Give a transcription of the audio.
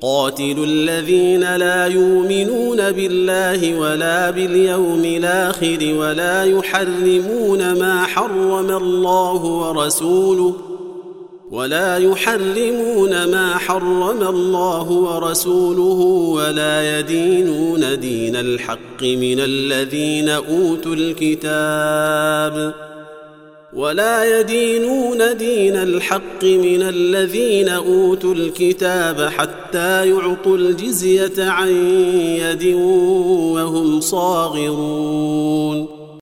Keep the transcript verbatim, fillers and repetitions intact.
قاتلوا الذين لا يؤمنون بالله ولا باليوم الآخر ولا يحرمون ما حرم الله ورسوله ولا يحرمون ما حرم الله ورسوله ولا يدينون دين الحق من الذين أوتوا الكتاب ولا يدينون دين الحق من الذين أوتوا الكتاب حتى يعطوا الجزية عن يد وهم صاغرون